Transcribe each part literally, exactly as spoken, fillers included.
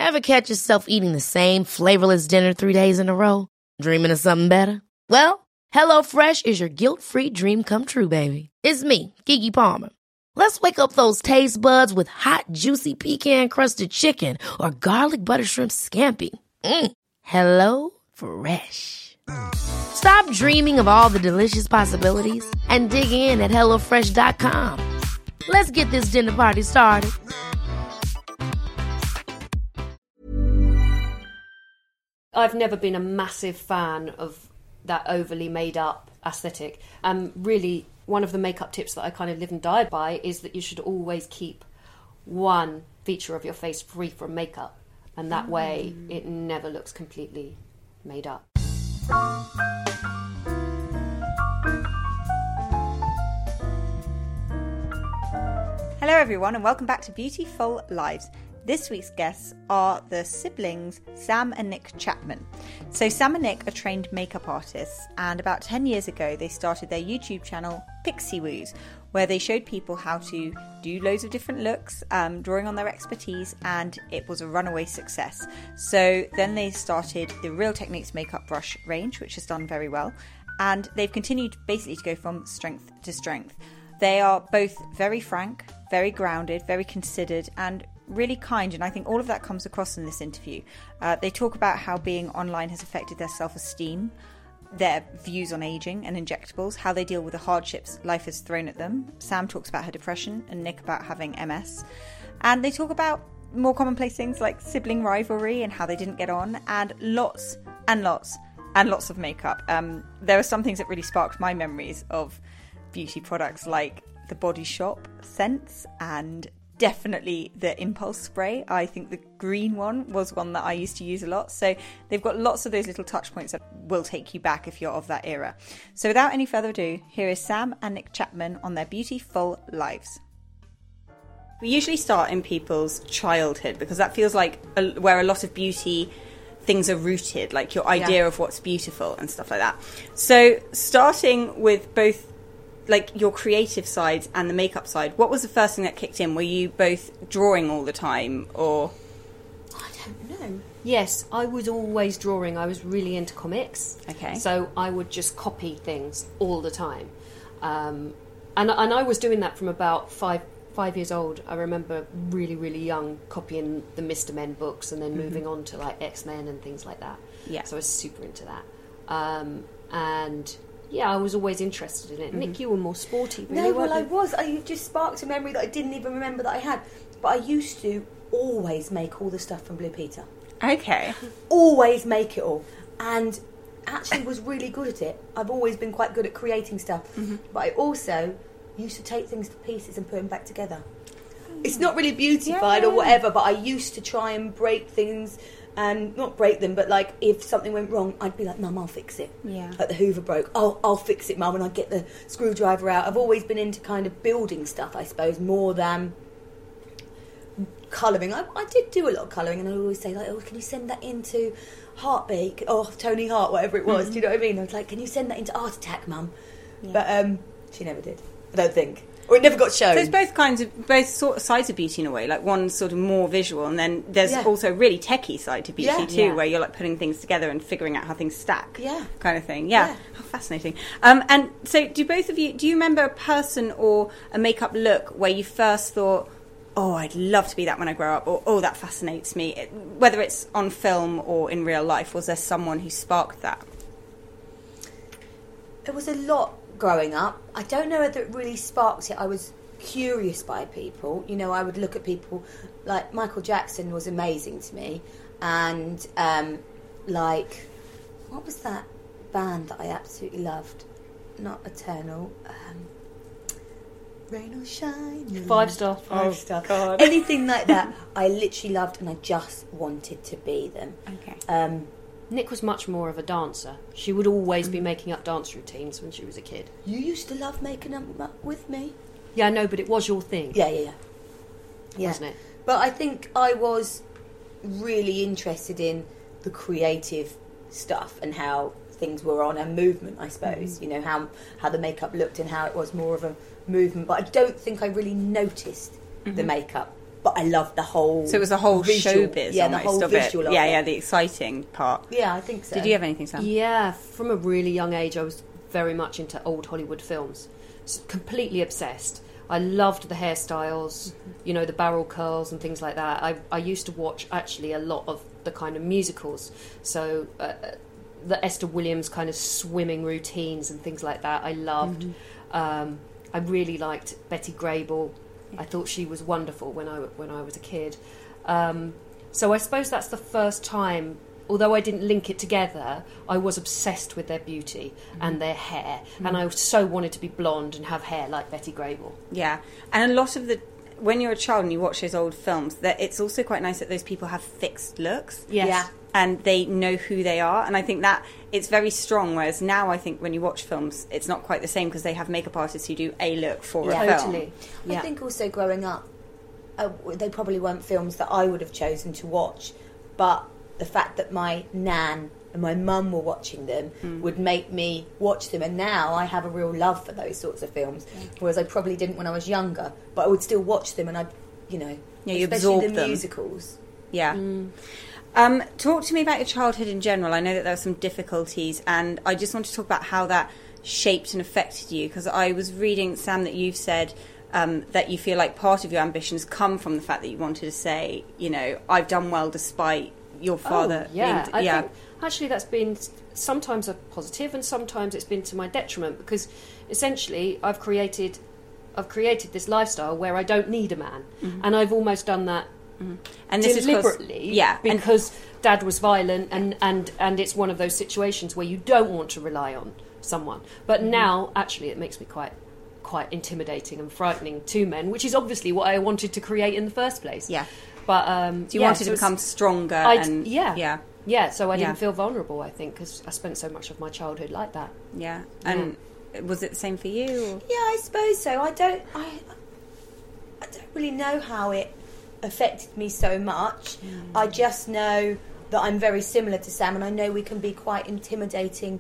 Ever catch yourself eating the same flavorless dinner three days in a row? Dreaming of something better? Well, HelloFresh is your guilt-free dream come true, baby. It's me, Keke Palmer. Let's wake up those taste buds with hot, juicy pecan-crusted chicken or garlic butter shrimp scampi. Mm. Hello Fresh. Stop dreaming of all the delicious possibilities and dig in at hello fresh dot com. Let's get this dinner party started. I've never been a massive fan of that overly made up aesthetic. Um, really, one of the makeup tips that I kind of live and die by is that you should always keep one feature of your face free from makeup. And that mm. way, it never looks completely made up. Hello everyone and welcome back to Beautiful Lives. This week's guests are the siblings Sam and Nick Chapman. So Sam and Nick are trained makeup artists, and about ten years ago they started their YouTube channel Pixie Woos, where they showed people how to do loads of different looks, um, drawing on their expertise, and it was a runaway success. So then they started the Real Techniques makeup brush range, which has done very well, and they've continued basically to go from strength to strength. They are both very frank, very grounded, very considered, and really kind, and I think all of that comes across in this interview. Uh, they talk about how being online has affected their self-esteem, their views on aging and injectables, how they deal with the hardships life has thrown at them. Sam talks about her depression and Nick about having M S. And they talk about more commonplace things like sibling rivalry and how they didn't get on, and lots and lots and lots of makeup. Um, there are some things that really sparked my memories of beauty products, like the Body Shop scents and definitely the Impulse spray. I think the green one was one that I used to use a lot. So they've got lots of those little touch points that will take you back if you're of that era. So without any further ado, here is Sam and Nick Chapman on their beautiful lives. We usually start in people's childhood because that feels like a, where a lot of beauty things are rooted, like your idea yeah. of what's beautiful and stuff like that. So starting with both like your creative side and the makeup side, what was the first thing that kicked in? Were you both drawing all the time, or? I don't know. Yes, I was always drawing. I was really into comics. Okay. So I would just copy things all the time. Um, and, and I was doing that from about five five years old. I remember really, really young copying the Mister Men books and then mm-hmm. moving on to like X-Men and things like that. Yeah. So I was super into that. Um, and... Yeah, I was always interested in it. Mm-hmm. Nick, you were more sporty, really, No, well, weren't I you? was. I just sparked a memory that I didn't even remember that I had. But I used to always make all the stuff from Blue Peter. Okay. Always make it all. And actually was really good at it. I've always been quite good at creating stuff. Mm-hmm. But I also used to take things to pieces and put them back together. Mm. It's not really beautified yeah. or whatever, but I used to try and break things... And not break them, but like if something went wrong, I'd be like, Mum, I'll fix it. Yeah. Like the Hoover broke, oh, I'll fix it, Mum, and I'd get the screwdriver out. I've always been into kind of building stuff, I suppose, more than colouring. I, I did do a lot of colouring, and I'd always say, like, oh, can you send that into Heartbeat? Or Tony Hart, whatever it was. Mm-hmm. Do you know what I mean? I was like, can you send that into Art Attack, Mum? Yeah. But um, she never did, I don't think. Or it never got shown. So it's both kinds of, both sort of sides of beauty in a way. Like one's sort of more visual, and then there's yeah. also a really techie side to beauty yeah. too, yeah. where you're like putting things together and figuring out how things stack. Yeah. Kind of thing. Yeah. yeah. How fascinating. Um, and so do both of you, do you remember a person or a makeup look where you first thought, oh, I'd love to be that when I grow up, or oh, that fascinates me? It, whether it's on film or in real life, was there someone who sparked that? There was a lot growing up. I don't know whether it really sparked it. I was curious by people. You know, I would look at people like Michael Jackson was amazing to me, and um, like what was that band that I absolutely loved? Not Eternal. Um, Rain or Shine. Five Star. Five oh, Star. God. Anything like that, I literally loved, and I just wanted to be them. Okay. Um, Nick was much more of a dancer. She would always be making up dance routines when she was a kid. You used to love making them up with me. Yeah, I know, but it was your thing. Yeah, yeah, yeah. yeah. Wasn't it? But I think I was really interested in the creative stuff and how things were on a movement, I suppose. Mm-hmm. You know, how, how the makeup looked and how it was more of a movement. But I don't think I really noticed mm-hmm. the makeup but I loved the whole. So it was a whole visual, showbiz, yeah, the almost whole of visual it. of Yeah, it. yeah, the exciting part. Yeah, I think so. Did you have anything, Sam? Yeah, from a really young age, I was very much into old Hollywood films. S- completely obsessed. I loved the hairstyles, you know, the barrel curls and things like that. I, I used to watch actually a lot of the kind of musicals. So uh, the Esther Williams kind of swimming routines and things like that, I loved. Mm-hmm. Um, I really liked Betty Grable. Yeah. I thought she was wonderful when I, when I was a kid. Um, so I suppose that's the first time, although I didn't link it together, I was obsessed with their beauty mm. and their hair. Mm. And I so wanted to be blonde and have hair like Betty Grable. Yeah. And a lot of the... When you're a child and you watch those old films, that it's also quite nice that those people have fixed looks. Yes. Yeah. And they know who they are. And I think that it's very strong, whereas now I think when you watch films, it's not quite the same because they have makeup artists who do a look for yeah. a film. Totally. Yeah. I think also growing up, uh, they probably weren't films that I would have chosen to watch, but the fact that my nan and my mum were watching them mm. would make me watch them, and now I have a real love for those sorts of films, yeah. whereas I probably didn't when I was younger, but I would still watch them, and I, you know, yeah, you especially absorb the them. musicals. Yeah. Mm. Um, talk to me about your childhood in general. I know that there were some difficulties, and I just want to talk about how that shaped and affected you, because I was reading, Sam, that you've said Um, that you feel like part of your ambitions come from the fact that you wanted to say, you know, I've done well despite your father. Oh, yeah, being, I yeah. think actually that's been sometimes a positive and sometimes it's been to my detriment, because essentially I've created, I've created this lifestyle where I don't need a man, mm-hmm. and I've almost done that mm-hmm. and this deliberately, is yeah, because Dad was violent, and, and, and it's one of those situations where you don't want to rely on someone. But mm-hmm. now, actually, it makes me quite. quite intimidating and frightening to men, which is obviously what I wanted to create in the first place. Yeah. But um, so you yeah, wanted so to become stronger. I'd, and yeah, yeah, yeah. So I didn't yeah. feel vulnerable. I think because I spent so much of my childhood like that. Yeah. And yeah. was it the same for you? Or? Yeah, I suppose so. I don't. I. I don't really know how it affected me so much. Mm. I just know that I'm very similar to Sam, and I know we can be quite intimidating,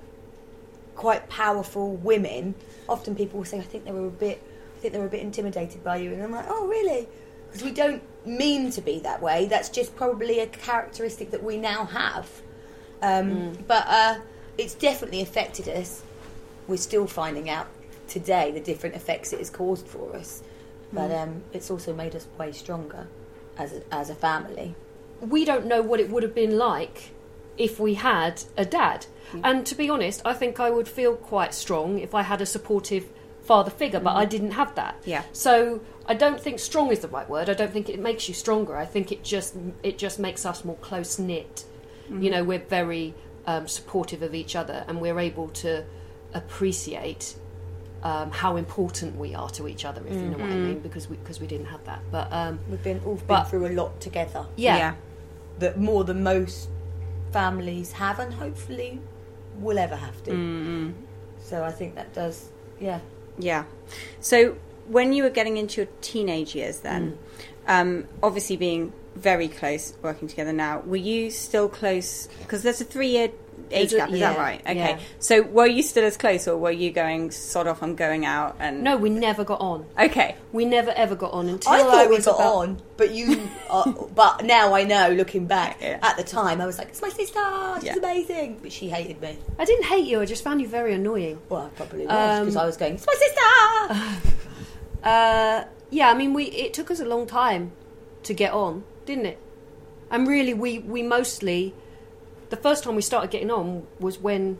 quite powerful women. Often people will say, "I think they were a bit, I think they were a bit intimidated by you," and I'm like, "Oh, really?" Because we don't mean to be that way. That's just probably a characteristic that we now have. Um, mm. But uh, it's definitely affected us. We're still finding out today the different effects it has caused for us. But mm. um, it's also made us way stronger as a, as a family. We don't know what it would have been like if we had a dad. Mm. And to be honest, I think I would feel quite strong if I had a supportive father figure, but mm. I didn't have that. Yeah. So I don't think strong is the right word. I don't think it makes you stronger. I think it just it just makes us more close knit. Mm. You know, we're very um, supportive of each other, and we're able to appreciate um, how important we are to each other, if mm. you know what I mean, because we because we didn't have that. But um, we've been all been but, through a lot together. Yeah. yeah. That more than most families have, and hopefully will ever have to. Mm. So I think that does, yeah. Yeah. So when you were getting into your teenage years then, mm. um, obviously being very close, working together now, were you still close? Because there's a three-year age a, gap, is yeah, that right? Okay. Yeah. So were you still as close, or were you going, sod off, I'm going out? And No, we never got on. Okay. We never ever got on until I thought I we was got about... on, but you. Uh, but now I know, looking back, Yeah. at the time I was like, "It's my sister. She's Yeah. amazing," but she hated me. I didn't hate you, I just found you very annoying. Well, I probably was because Um, I was going, "It's my sister." Uh, yeah, I mean, we it took us a long time to get on, didn't it? And really, we, we mostly... The first time we started getting on was when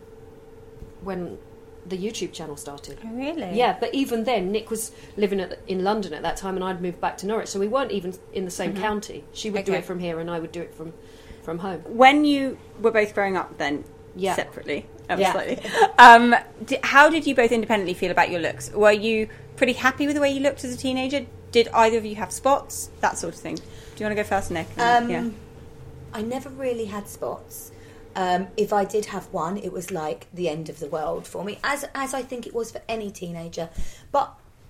when the YouTube channel started. Oh, really? Yeah, but even then, Nick was living at, in London at that time, and I'd moved back to Norwich, so we weren't even in the same mm-hmm. county. She would do Okay. it from here, and I would do it from, from home. When you were both growing up then, Yeah. separately, ever Yeah. slightly, um, di- how did you both independently feel about your looks? Were you pretty happy with the way you looked as a teenager? Did either of you have spots? That sort of thing. Do you want to go first, Nick? Um, yeah. I never really had spots. Um, if I did have one, it was like the end of the world for me, as as I think it was for any teenager. But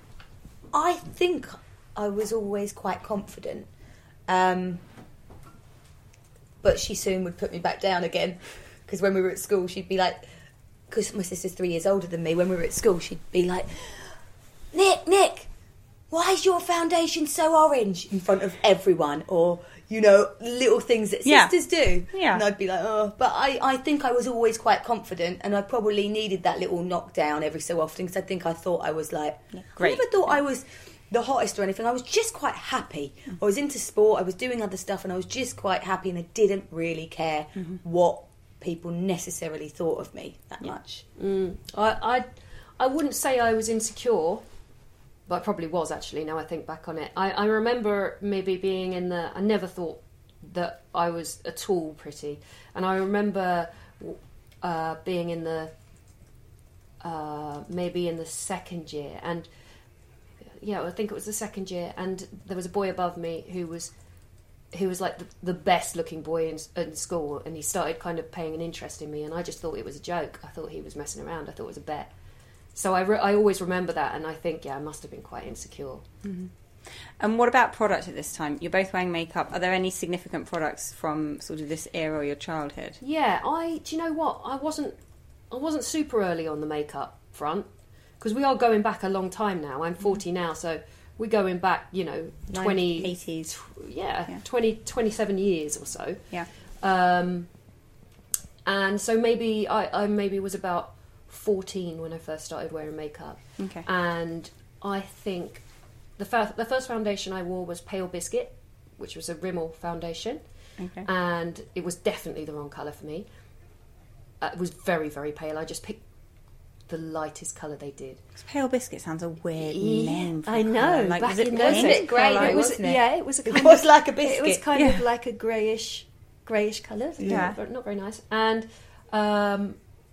I think I was always quite confident. Um, but she soon would put me back down again, because when we were at school, she'd be like, because my sister's three years older than me, when we were at school, she'd be like, Nick, Nick, why why is your foundation so orange in front of everyone? Or, you know, little things that Yeah. sisters do. Yeah. And I'd be like, oh. But I, I think I was always quite confident, and I probably needed that little knockdown every so often, because I think I thought I was like, great. I never thought I was the hottest or anything. I was just quite happy. I was into sport, I was doing other stuff, and I was just quite happy, and I didn't really care Mm-hmm. what people necessarily thought of me that much. I, I, I wouldn't say I was insecure, but I probably was actually. Now I think back on it, I, I remember maybe being in the. I never thought that I was at all pretty, and I remember uh, being in the uh, maybe in the second year, and yeah, I think it was the second year, and there was a boy above me who was. Who was like the, the best looking boy in, in school, and he started kind of paying an interest in me, and I just thought it was a joke. I thought he was messing around. I thought it was a bet. So I, re- I always remember that, and I think, yeah, I must have been quite insecure. And what about product at this time? You're both wearing makeup. Are there any significant products from sort of this era or your childhood? Yeah, I. Do you know what? I wasn't. I wasn't super early on the makeup front, because we are going back a long time now. I'm forty now, so we're going back. You know, twenty eighties. Yeah, Yeah. twenty, twenty-seven years or so. Yeah. Um, and so maybe I, I maybe was about fourteen when I first started wearing makeup. Okay. And I think the fir- the first foundation I wore was Pale Biscuit, which was a Rimmel foundation, Okay. and it was definitely the wrong colour for me. Uh, it was very, very pale. I just picked the lightest colour they did. Pale Biscuit sounds a weird Yeah, name. For I a know. colour. Like, Back was it in pink? those Wasn't it grey Colour? though, it was, wasn't it? yeah, it was a It kind was of, like a It was biscuit. kind Yeah. of like a greyish, greyish colour. Yeah. not, not very nice. And um,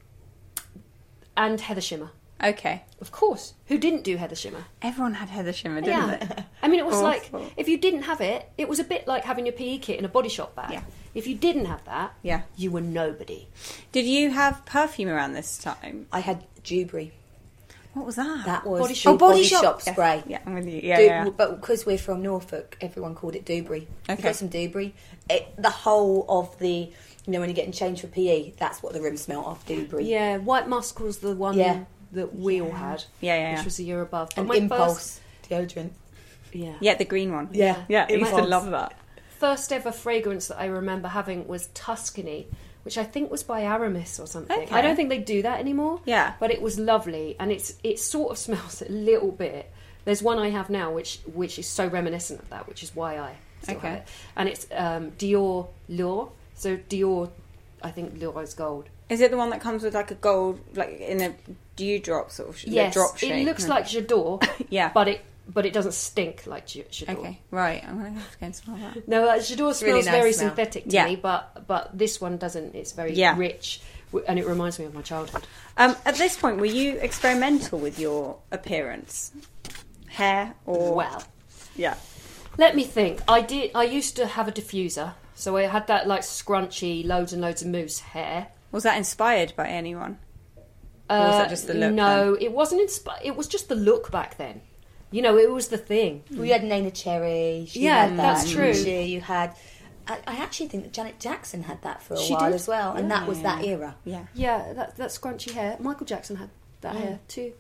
and Heather Shimmer, Okay. of course. Who didn't do Heather Shimmer? Everyone had Heather Shimmer, didn't Yeah. they? I mean, it was Awful. like if you didn't have it, it was a bit like having your P E kit in a Body Shop bag. Yeah. If you didn't have that, Yeah. you were nobody. Did you have perfume around this time? I had Dewberry. What was that? That was Body the Shop. Oh, Body Body Shop. Shop Yes. spray. Yeah, I'm with you. Yeah, Du- yeah. But because we're from Norfolk, everyone called it Dewberry. Okay. We got some Dewberry. It, the whole of the, you know, when you're getting changed for P E, that's what the room smelled of, Dewberry. Yeah, White Musk was the one Yeah. that we all had. Yeah, yeah, Which yeah. was a year above. But And my Impulse deodorant. First, yeah. Yeah, the green one. Yeah. Yeah, I used to Impulse. love that. First ever fragrance that I remember having was Tuscany, which I think was by Aramis or something. Okay. I don't think they do that anymore. Yeah. But it was lovely, and it's it sort of smells a little bit. There's one I have now, which which is so reminiscent of that, which is why I still Okay. have it. And it's um, Dior L'Or. So Dior, I think L'Or is gold. Is it the one that comes with like a gold, like in a dewdrop sort of sh- Yes, drop shape? it looks like J'adore, Yeah. but it but it doesn't stink like J- J'adore. Okay, right. I'm going to have to go and smell that. No, uh, J'adore really smells nice very smell. synthetic to Yeah. me, but but this one doesn't. It's very Yeah. rich, w- and it reminds me of my childhood. Um, at this point, were you experimental with your appearance? Hair or... Well, Yeah. let me think. I did. I used to have a diffuser, so I had that like scrunchy, loads and loads of mousse hair. Was that inspired by anyone? Or was that Uh, just the look No, it wasn't. Inspi- it was just the look back then. You know, it was the thing. Well, you had Nena Cherry. She Yeah, had that, that's true. didn't she? You had. I, I actually think that Janet Jackson had that for a She while did. as well, and that was Yeah. that era. Yeah. Yeah, that that scrunchy hair. Michael Jackson had that Mm. hair too.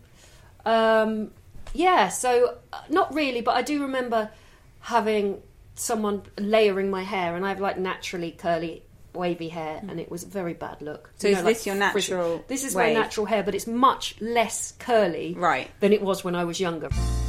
Um, yeah, so uh, not really, but I do remember having someone layering my hair, and I have like naturally curly, wavy hair, and it was a very bad look. So You is know, this like your frizzy. natural This is wave? my natural hair, but it's much less curly Right. than it was when I was younger.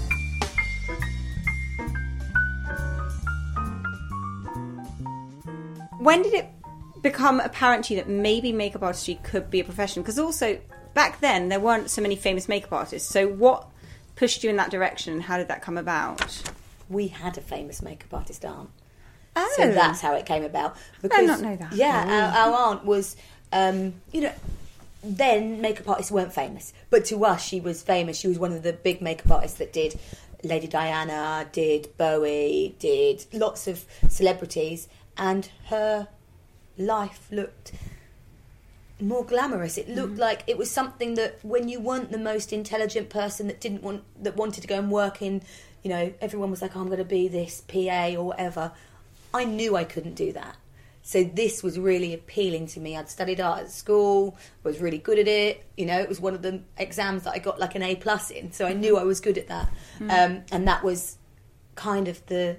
When did it become apparent to you that maybe makeup artistry could be a profession? Because also, back then, there weren't so many famous makeup artists. So what pushed you in that direction, and how did that come about? We had a famous makeup artist aunt. Oh. So that's how it came about. not know that. Yeah, our, our aunt was, um, you know, then makeup artists weren't famous, but to us, she was famous. She was one of the big makeup artists that did Lady Diana, did Bowie, did lots of celebrities, and her life looked more glamorous. It looked like it was something that when you weren't the most intelligent person that didn't want that wanted to go and work in, you know, everyone was like, oh, I'm going to be this P A or whatever. I knew I couldn't do that. So this was really appealing to me. I'd studied art at school, was really good at it. You know, it was one of the exams that I got like an A plus in. So I knew I was good at that. Mm. Um, and that was kind of the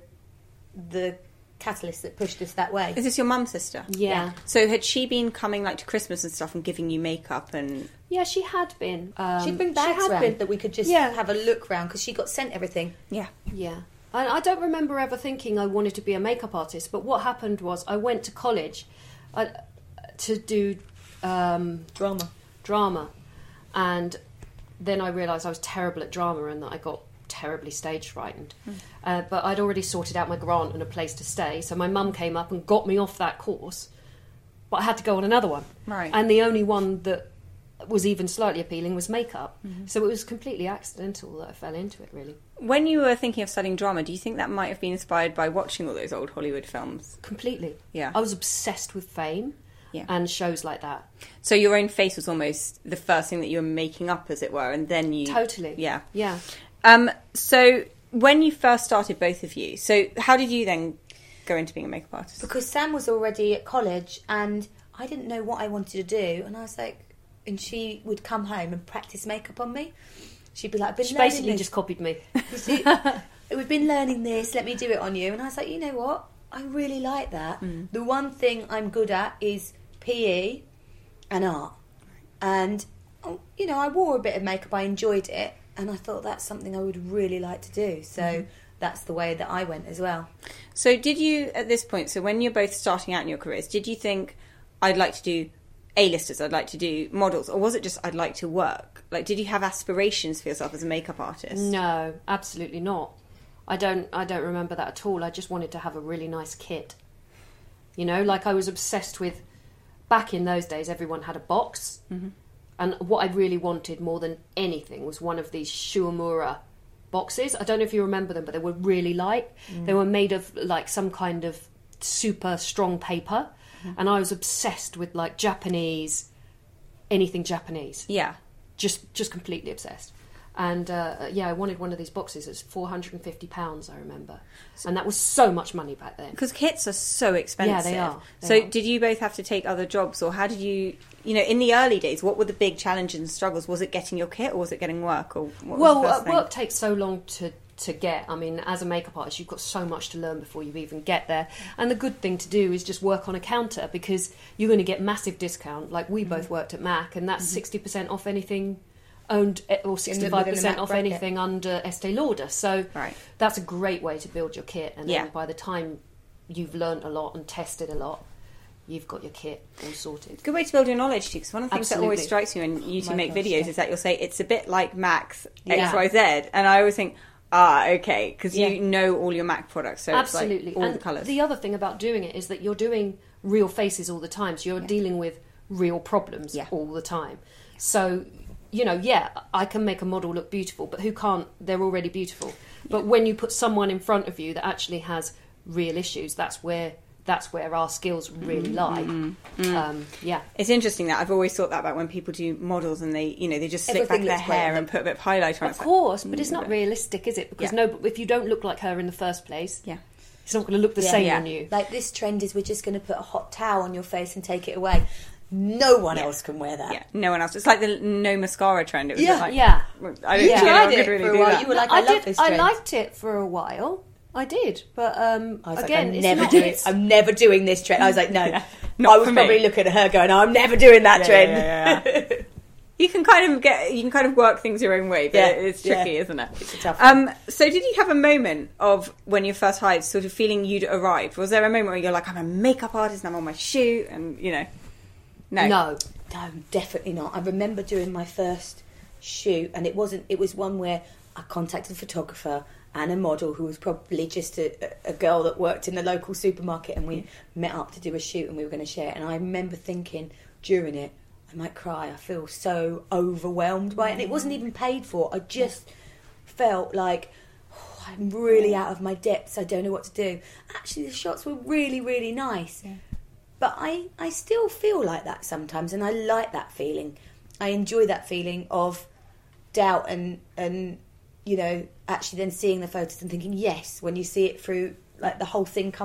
the catalyst that pushed us that way. Is this your mum's sister? Yeah. yeah. So had she been coming like to Christmas and stuff and giving you makeup and... Yeah, she had been. Um, She'd bring bags she had around been. that we could just yeah. have a look round because she got sent everything. Yeah. Yeah. I, I don't remember ever thinking I wanted to be a makeup artist, but what happened was I went to college I, to do um, drama. Drama. And then I realised I was terrible at drama and that I got terribly stage frightened. Mm. Uh, but I'd already sorted out my grant and a place to stay, so my mum came up and got me off that course, but I had to go on another one. Right. And the only one that was even slightly appealing was makeup. Mm-hmm. So it was completely accidental that I fell into it, really. When you were thinking of studying drama, do you think that might have been inspired by watching all those old Hollywood films? Completely. Yeah. I was obsessed with Fame yeah. and shows like that. So your own face was almost the first thing that you were making up, as it were, and then you... Totally. Yeah. Yeah. Um, so when you first started, both of you, so how did you then go into being a makeup artist? Because Sam was already at college and I didn't know what I wanted to do, and I was like... And she would come home and practice makeup on me. She'd be like, I've been she learning basically this. just copied me. See, we've been learning this, let me do it on you. And I was like, you know what? I really like that. Mm. The one thing I'm good at is P E and art. And, you know, I wore a bit of makeup, I enjoyed it, and I thought that's something I would really like to do. So mm. that's the way that I went as well. So did you, at this point, so when you're both starting out in your careers, did you think, I'd like to do A-listers, I'd like to do models, or was it just I'd like to work? Like, did you have aspirations for yourself as a makeup artist? No, absolutely not. I don't I don't remember that at all. I just wanted to have a really nice kit. You know, like I was obsessed with, back in those days, everyone had a box. Mm-hmm. And what I really wanted more than anything was one of these Shuamura boxes. I don't know if you remember them, but they were really light. Mm. They were made of like some kind of super strong paper. And I was obsessed with like Japanese, anything Japanese. Yeah, just just completely obsessed. And uh, yeah, I wanted one of these boxes. It was four hundred and fifty pounds, I remember, so, and that was so much money back then. Because kits are so expensive. Yeah, they are. They so, are. Did you both have to take other jobs, or how did you? You know, in the early days, what were the big challenges and struggles? Was it getting your kit, or was it getting work? Or what well, was the first uh, work thing? takes so long to. to get. I mean, as a makeup artist, you've got so much to learn before you even get there. And the good thing to do is just work on a counter, because you're going to get massive discount. Like we mm-hmm. both worked at Mac, and that's mm-hmm. sixty percent off anything owned, or sixty-five percent off bracket. anything under Estee Lauder. So right. that's a great way to build your kit. And yeah. then by the time you've learnt a lot and tested a lot, you've got your kit all sorted. Good way to build your knowledge too, because one of the things Absolutely. that always strikes me when you two My make gosh, videos yeah. is that you'll say it's a bit like Mac's Yeah. X Y Z, and I always think, ah, okay, because Yeah. you know all your Mac products, so Absolutely. it's like all and the colours. The other thing about doing it is that you're doing real faces all the time, so you're Yeah. dealing with real problems Yeah. all the time. So, you know, yeah, I can make a model look beautiful, but who can't? They're already beautiful. But Yeah. when you put someone in front of you that actually has real issues, that's where that's where our skills really lie. Mm-hmm. Um, yeah. It's interesting that I've always thought that about when people do models and they, you know, they just slick Everything back their looks great hair on and them. put a bit of highlighter on. Of course, but it's not realistic, is it? Because Yeah. no, if you don't look like her in the first place, Yeah. it's not going to look the Yeah. same Yeah. on you. Like this trend is we're just going to put a hot towel on your face and take it away. No one Yeah. else can wear that. Yeah, no one else. It's like the no mascara trend. It was Yeah. a bit like, Yeah. I don't You think tried anyone it could really for a do while. that. You were like, I, I, love did. this I trend. liked it for a while. I did, but um, I was again, like, I'm it's never not, doing. it's- I'm never doing this trend. I was like, no. Yeah. Not I was for me. probably looking at her going, oh, I'm never doing that Yeah, trend. yeah, yeah, yeah. You can kind of get, you can kind of work things your own way, but Yeah, it's tricky, yeah. isn't it? It's a tough one. Um, so did you have a moment of when you first hired, sort of feeling you'd arrived? Was there a moment where you're like, I'm a makeup artist and I'm on my shoot, and you know, no, no. No, definitely not. I remember doing my first shoot, and it wasn't. It was one where I contacted a photographer and a model who was probably just a, a girl that worked in the local supermarket, and we mm. met up to do a shoot, and we were going to share it. And I remember thinking during it, I might cry. I feel so overwhelmed by it, and it wasn't even paid for. I just felt like, oh, I'm really out of my depths. I don't know what to do. Actually, the shots were really, really nice. Yeah. But I, I still feel like that sometimes, and I like that feeling. I enjoy that feeling of doubt and, and you know, actually then seeing the photos and thinking, yes, when you see it through, like the whole thing come to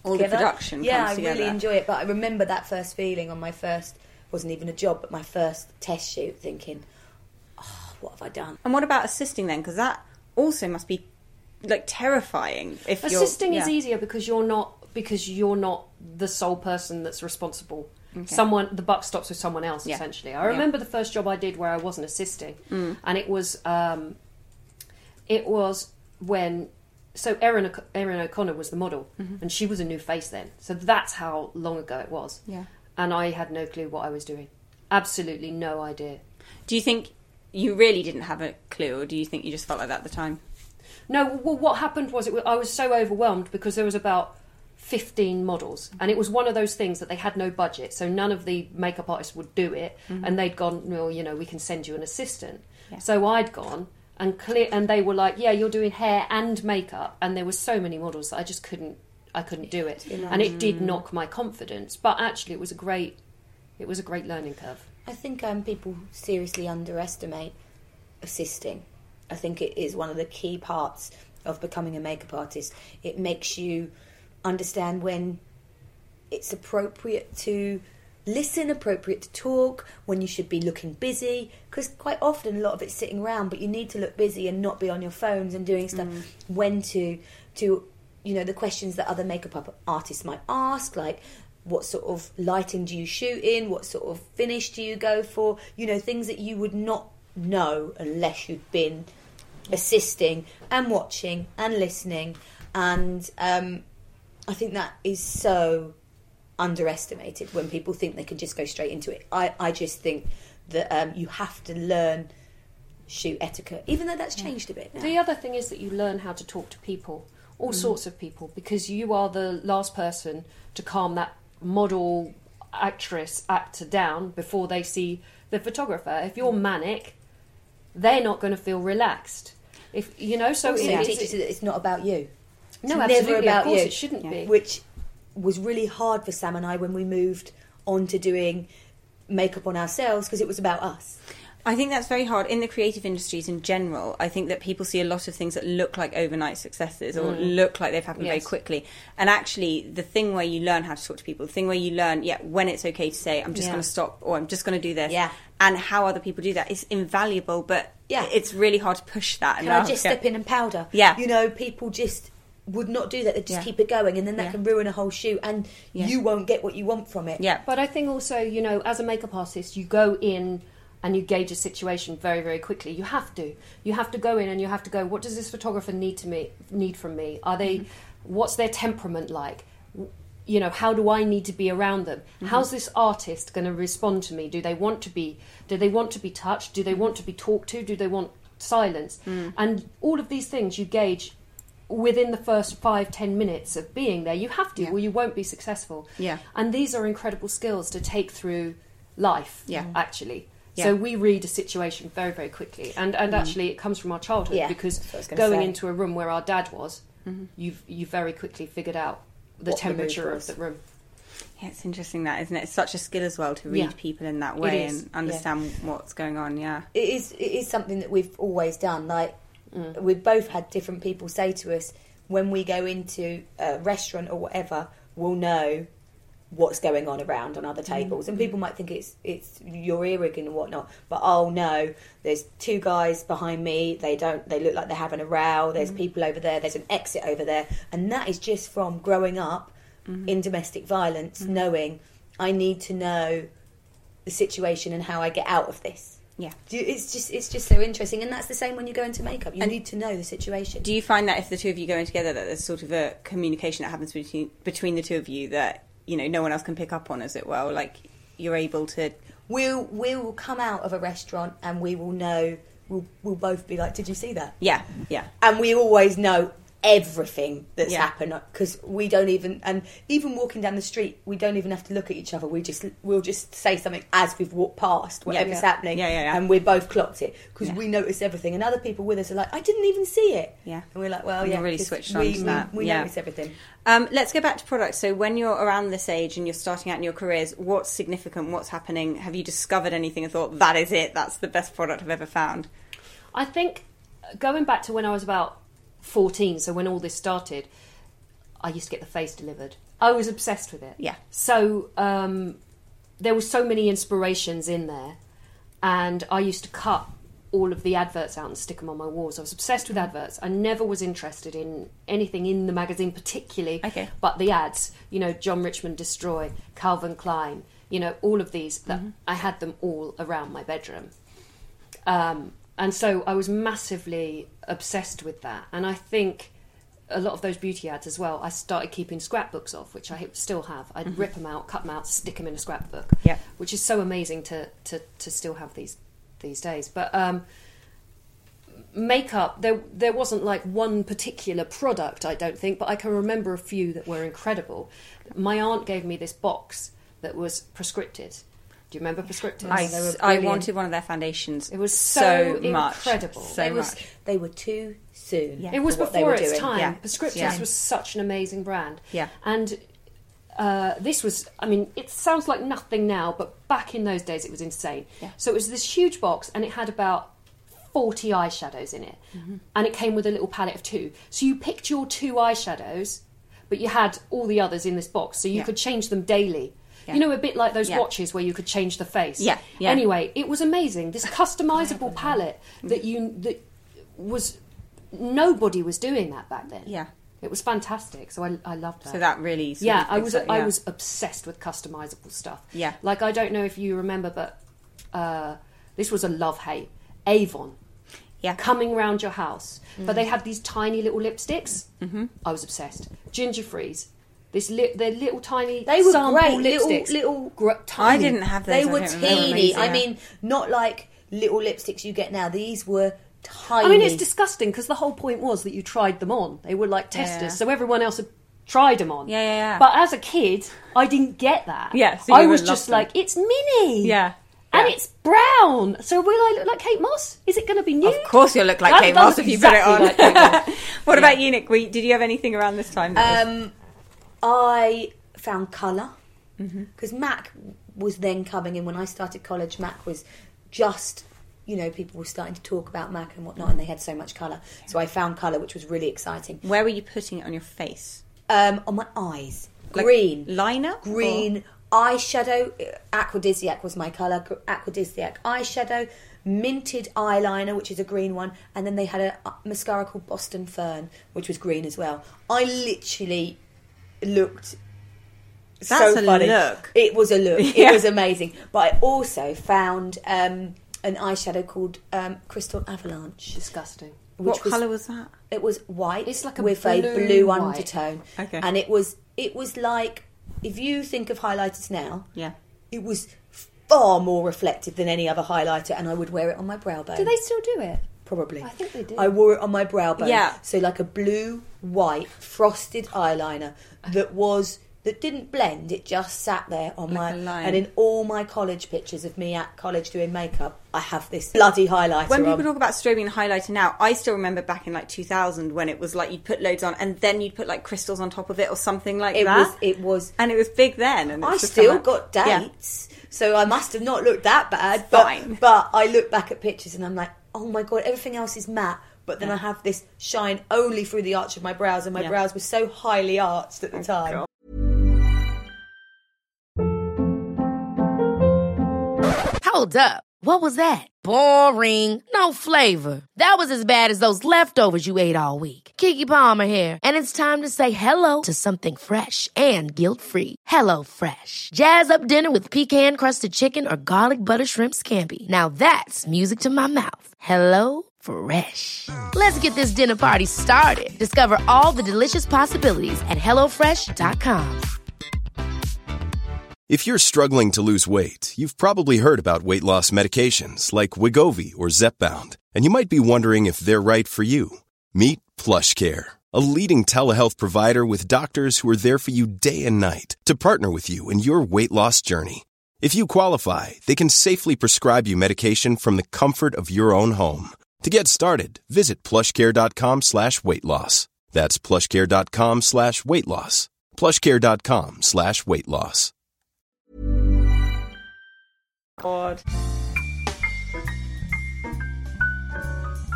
All the production Yeah, comes I together. really enjoy it. But I remember that first feeling on my first, wasn't even a job, but my first test shoot, thinking, oh, what have I done? And what about assisting then? Because that also must be like terrifying. If you're, Assisting is yeah. easier because you're not because you're not the sole person that's responsible. Someone, the buck stops with someone else. Yeah. Essentially, I remember the first job I did where I wasn't assisting, mm. and it was um, it was when so Erin O- Erin O'Connor was the model, mm-hmm. and she was a new face then. So that's how long ago it was. Yeah, and I had no clue what I was doing. Absolutely no idea. Do you think you really didn't have a clue, or do you think you just felt like that at the time? No. Well, what happened was it. I was so overwhelmed because there was about fifteen models, and it was one of those things that they had no budget, so none of the makeup artists would do it, mm-hmm. and they'd gone, well, you know, we can send you an assistant. Yeah. So I'd gone and clear, and they were like, yeah, you're doing hair and makeup, and there were so many models that I just couldn't, I couldn't do it, and it did knock my confidence. But actually, it was a great, it was a great learning curve. I think um, people seriously underestimate assisting. I think it is one of the key parts of becoming a makeup artist. It makes you understand when it's appropriate to listen, appropriate to talk, when you should be looking busy, because quite often a lot of it's sitting around, but you need to look busy and not be on your phones and doing stuff. Mm. When to, to, you know, the questions that other makeup artists might ask, like what sort of lighting do you shoot in, what sort of finish do you go for, you know, things that you would not know unless you'd been assisting and watching and listening. And um I think that is so underestimated when people think they can just go straight into it. I, I just think that um, you have to learn shoot etiquette, even though that's changed a bit now. The other thing is that you learn how to talk to people, all mm. sorts of people, because you are the last person to calm that model, actress, actor down before they see the photographer. If you're manic, they're not going to feel relaxed. If you know, so also, it, it teaches you that it's not about you. It's no, never absolutely. about of course you, it shouldn't yeah. be. Which was really hard for Sam and I when we moved on to doing makeup on ourselves, because it was about us. I think that's very hard in the creative industries in general. I think that people see a lot of things that look like overnight successes or mm. look like they've happened yes. very quickly. And actually, the thing where you learn how to talk to people, the thing where you learn, yeah, when it's okay to say, I'm just yeah. going to stop, or I'm just going to do this, yeah. and how other people do that is invaluable, but yeah. it's really hard to push that. Can I just yeah. step in and powder? Yeah. You know, people just would not do that. They just yeah. keep it going, and then that yeah. can ruin a whole shoot, and yeah. you won't get what you want from it. Yeah. But I think also, you know, as a makeup artist, you go in and you gauge a situation very, very quickly. You have to. You have to go in and you have to go, what does this photographer need to me need from me? Are they, mm-hmm. what's their temperament like? You know, how do I need to be around them? Mm-hmm. How's this artist going to respond to me? Do they want to be, do they want to be touched? Do they want to be talked to? Do they want silence? Mm. And all of these things you gauge within the first five, ten minutes of being there. You have to, yeah. or you won't be successful. Yeah. And these are incredible skills to take through life, yeah. actually. Yeah. So we read a situation very, very quickly. And and mm. actually it comes from our childhood, yeah, because say. going into a room where our dad was, mm-hmm. you've you very quickly figured out the what temperature the of the room. Yeah, it's interesting that, isn't it? It's such a skill as well to read yeah. people in that way and understand yeah. what's going on, yeah. It is, it is something that we've always done. Like, mm. we've both had different people say to us, when we go into a restaurant or whatever, we'll know what's going on around on other tables, and people might think it's it's you're arrogant and whatnot, but oh no, there's two guys behind me, they don't they look like they're having a row, there's mm. people over there, there's an exit over there, and that is just from growing up mm. in domestic violence, mm. knowing I need to know the situation and how I get out of this. Yeah, it's just it's just so interesting, and that's the same when you go into makeup. You and need to know the situation. Do you find that if the two of you go in together, that there's sort of a communication that happens between between the two of you that, you know, no one else can pick up on, as it were? Like, you're able to... We'll, we will come out of a restaurant and we will know... We'll, we'll both be like, did you see that? Yeah, yeah. And we always know everything that's yeah. happened, because we don't even... And even walking down the street, we don't even have to look at each other. We just, we'll just say something as we've walked past, whatever's yeah. happening. Yeah, yeah, yeah. And we both clocked it, because yeah. we notice everything. And other people with us are like, I didn't even see it. Yeah. And we're like, well, You're yeah. really switched on we, to that. We, we yeah. notice everything. Um, let's go back to products. So when you're around this age and you're starting out in your careers, what's significant? What's happening? Have you discovered anything and thought, that is it, that's the best product I've ever found? I think, going back to when I was about fourteen, so when all this started, I used to get the face delivered. I was obsessed with it. Yeah. So um, there were so many inspirations in there, and I used to cut all of the adverts out and stick them on my walls. I was obsessed with adverts. I never was interested in anything in the magazine particularly, okay. but the ads. You know, John Richmond Destroy, Calvin Klein. You know, all of these. That mm-hmm. I had them all around my bedroom. Um, and so I was massively obsessed with that. And I think a lot of those beauty ads as well, I started keeping scrapbooks of, which I still have. I'd mm-hmm. rip them out, cut them out, stick them in a scrapbook. Yeah. Which is so amazing to, to, to still have these these days. But um, makeup, there there wasn't like one particular product, I don't think, but I can remember a few that were incredible. My aunt gave me this box that was Prescripted. Do you remember Prescripted? I, they were I wanted one of their foundations. It was so, so much. incredible. So it was, much. They were too soon. Yeah. It was for before what they were its doing. time. Yeah. Prescriptives Yeah. was such an amazing brand. Yeah. And uh, this was, I mean, it sounds like nothing now, but back in those days it was insane. Yeah. So it was this huge box and it had about forty eyeshadows in it. Mm-hmm. And it came with a little palette of two. So you picked your two eyeshadows, but you had all the others in this box. So you Yeah. could change them daily. Yeah. You know, a bit like those Yeah. watches where you could change the face. Yeah, yeah. Anyway, it was amazing. This customizable palette that you that was nobody was doing that back then. Yeah. It was fantastic. So I I loved that. So that really... sort yeah, of I was excited, I yeah. was obsessed with customizable stuff. Yeah. Like I don't know if you remember, but uh, this was a love hate. Avon. Yeah. Coming round your house, Mm. but they had these tiny little lipsticks. Mm-hmm. I was obsessed. Ginger Freeze. This li- they're little tiny They were sample great, little, lipsticks. little, Gr- I tiny. didn't have those. They I were don't remember teeny. these, I yeah. mean, not like little lipsticks you get now. These were tiny. I mean, it's disgusting because the whole point was that you tried them on. They were like testers, Yeah. so everyone else had tried them on. Yeah, yeah, yeah. But as a kid, I didn't get that. Yeah, so I you was would just love them. like, it's mini. Yeah. And Yeah. it's brown. So will I look like Kate Moss? Is it going to be new? Of course you'll look like That Kate does Moss if you put it exactly on. like Kate Moss. What Yeah. about you, Nick? Were you- Did you have anything around this time? that was- Um, I found colour because Mac was then coming in when I started college. Mac was just, you know, people were starting to talk about Mac and whatnot, and they had so much colour. So I found colour, which was really exciting. Where were you putting it on your face? Um, on my eyes, Like green, liner? green eyeshadow. Aquadisiac was my colour. Aquadisiac eyeshadow, minted eyeliner, which is a green one, and then they had a mascara called Boston Fern, which was green as well. I literally looked. That's so a funny. look. It was a look. Yeah. It was amazing. But I also found um, an eyeshadow called um, Crystal Avalanche. Disgusting. Which What was, colour was that? It was white. It's like a with blue a blue white. undertone. Okay. And it was it was like, if you think of highlighters now, Yeah. it was far more reflective than any other highlighter, and I would wear it on my brow bone. Do they still do it? Probably. I think they do. I wore it on my brow bone. Yeah. So like a blue, white, frosted eyeliner that was that didn't blend. It just sat there on Like my. a line. And in all my college pictures of me at college doing makeup, I have this bloody highlighter When people on. talk about strobing and highlighter now, I still remember back in like two thousand when it was like you'd put loads on and then you'd put like crystals on top of it or something like It that. was. It was. and it was big then. And I it's just still come out- got Yeah. dates, so I must have not looked that bad. But, Fine. but I look back at pictures and I'm like, oh my god, everything else is matte. But then I have this shine only through the arch of my brows, and my Yeah. brows were so highly arched at the time. God. Hold up. What was that? Boring. No flavor. That was as bad as those leftovers you ate all week. Keke Palmer here, and it's time to say hello to something fresh and guilt-free. Hello Fresh. Jazz up dinner with pecan-crusted chicken or garlic butter shrimp scampi. Now that's music to my mouth. Hello Fresh. Let's get this dinner party started. Discover all the delicious possibilities at hello fresh dot com. If you're struggling to lose weight, you've probably heard about weight loss medications like Wegovy or Zepbound, and you might be wondering if they're right for you. Meet PlushCare, a leading telehealth provider with doctors who are there for you day and night to partner with you in your weight loss journey. If you qualify, they can safely prescribe you medication from the comfort of your own home. To get started, visit plushcare.com slash weight loss. That's plushcare.com slash weight loss. plushcare.com slash weight loss. God.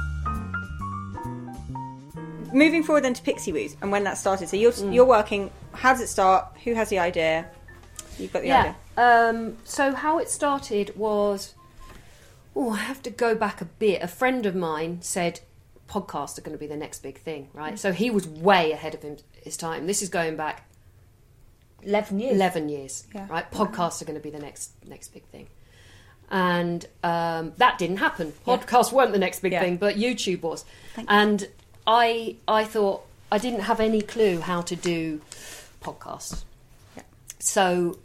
Moving forward then to Pixie Woos and when that started. So you're you're working how does it start? Who has the idea? You've got the yeah. idea. Um, so how it started was, oh, I have to go back a bit. A friend of mine said podcasts are going to be the next big thing, right? Mm. So he was way ahead of him, his time. This is going back eleven years. Eleven years, yeah. Right? Podcasts wow. are going to be the next next big thing. And um, that didn't happen. Podcasts yeah. weren't the next big yeah. thing, but YouTube was. Thank and you. I I thought I didn't have any clue how to do podcasts. Yeah. So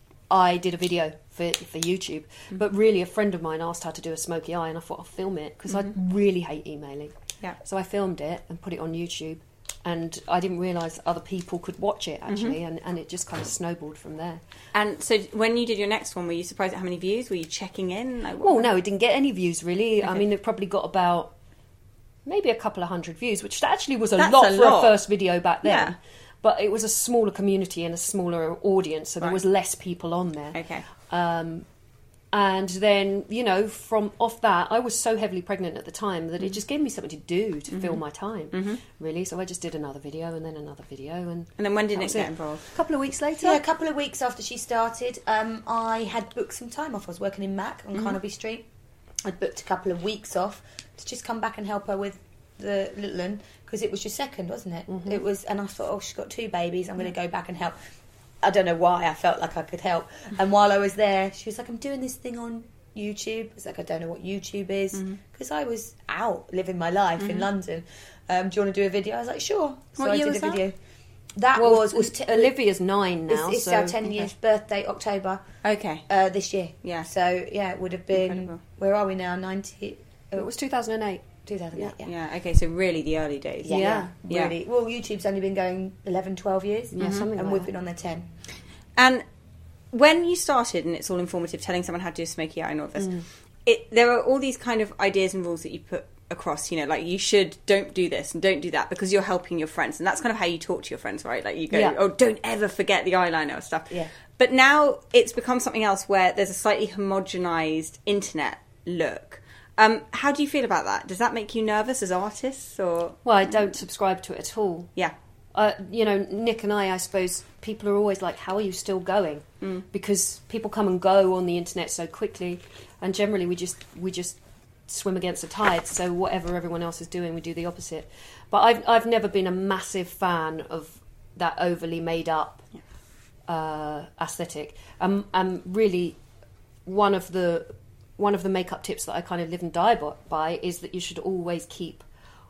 I did a video for for YouTube. Mm-hmm. But really a friend of mine asked how to do a smoky eye and I thought I'll film it because mm-hmm. I really hate emailing. Yeah. So I filmed it and put it on YouTube. And I didn't realise other people could watch it, actually, mm-hmm. and, and it just kind of snowballed from there. And so when you did your next one, were you surprised at how many views? Were you checking in? Like, well, no, it didn't get any views, really. Okay. I mean, it probably got about maybe a couple of hundred views, which actually was a That's lot a for lot. a first video back then. Yeah. But it was a smaller community and a smaller audience, so there right. was less people on there. Okay. Um, and then, you know, from off that, I was so heavily pregnant at the time that mm-hmm. it just gave me something to do to mm-hmm. fill my time, mm-hmm. really. So I just did another video and then another video. And and then when did it get it. involved? A couple of weeks later. Yeah, a couple of weeks after she started, um, I had booked some time off. I was working in Mac on mm-hmm. Carnaby Street. I'd booked a couple of weeks off to just come back and help her with the little one, because it was your second, wasn't it? Mm-hmm. It was, and I thought, oh, she's got two babies, I'm going to go back and help. I don't know why I felt like I could help. And while I was there, she was like, I'm doing this thing on YouTube. It's like, I don't know what YouTube is, because mm-hmm. I was out living my life mm-hmm. in London. Um, do you want to do a video? I was like, sure. So what I year did was a video. That, that well, was, was t- Olivia's nine now. It's, it's so, our ten okay. years birthday, October. Okay. Uh, this year. Yeah. So yeah, it would have been. Incredible. Where are we now? Ninety. Oh, it was two thousand eight. two thousand eight. Yeah. yeah. Yeah. Okay. So really, the early days. Yeah. Yeah. yeah. Really. Well, YouTube's only been going eleven, twelve years. Yeah. Mm-hmm. Something. And like we've that. been on there ten. And when you started, and it's all informative, telling someone how to do a smoky eye and all of this, mm. it, there are all these kind of ideas and rules that you put across, you know, like you should, don't do this and don't do that because you're helping your friends. And that's kind of how you talk to your friends, right? Like you go, yeah. oh, don't ever forget the eyeliner or stuff. Yeah. But now it's become something else where there's a slightly homogenized internet look. Um, how do you feel about that? Does that make you nervous as artists? Or Well, I don't subscribe to it at all. Yeah. Uh, you know, Nick and I, I suppose, people are always like, how are you still going? Mm. Because people come and go on the internet so quickly, and generally we just we just swim against the tide, so whatever everyone else is doing, we do the opposite. But I've, I've never been a massive fan of that overly made-up yeah. uh, aesthetic. Um, and really, one of the one of the makeup tips that I kind of live and die by is that you should always keep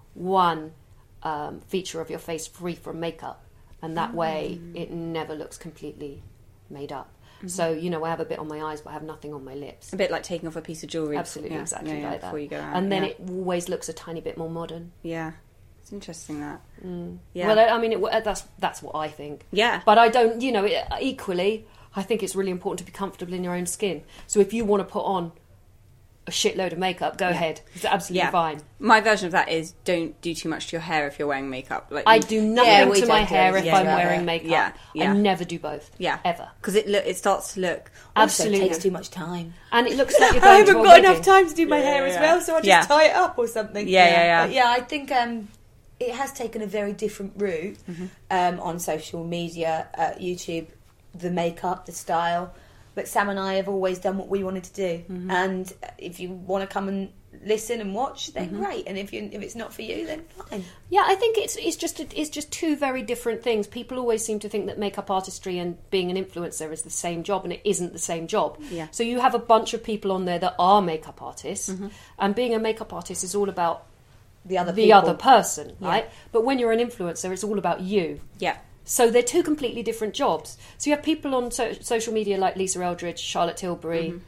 one Um, feature of your face free from makeup, and that mm. way it never looks completely made up. Mm-hmm. So, you know, I have a bit on my eyes, but I have nothing on my lips. A bit like taking off a piece of jewellery. Absolutely, yeah. exactly yeah, yeah, like that. Before you go out. And then yeah. it always looks a tiny bit more modern. Yeah, it's interesting that. Mm. Yeah. Well, I mean, it, that's that's what I think. Yeah. But I don't, you know, it, equally, I think it's really important to be comfortable in your own skin. So if you want to put on a shitload of makeup, go yeah. ahead. It's absolutely yeah. fine. My version of that is don't do too much to your hair if you're wearing makeup. Like I do nothing yeah, to my hair if yeah, I'm yeah, wearing yeah. makeup. Yeah, yeah. I never do both. Yeah, ever, because it look it starts to look absolutely also, it takes too much time, and it looks like you're I going haven't to a got wedding. enough time to do my yeah, hair yeah, as well, so I just yeah. tie it up or something. Yeah, yeah, yeah. But yeah, I think um, it has taken a very different route mm-hmm. um, on social media, uh, YouTube, the makeup, the style. But Sam and I have always done what we wanted to do, mm-hmm. and if you want to come and listen and watch, then mm-hmm. great. And if you if it's not for you, then fine. Yeah, I think it's it's just it's just two very different things. People always seem to think that makeup artistry and being an influencer is the same job, and it isn't the same job. Yeah. So you have a bunch of people on there that are makeup artists, mm-hmm. and being a makeup artist is all about the other the people. other person, yeah. right? But when you're an influencer, it's all about you. Yeah. So they're two completely different jobs. So you have people on so- social media like Lisa Eldridge, Charlotte Tilbury, mm-hmm.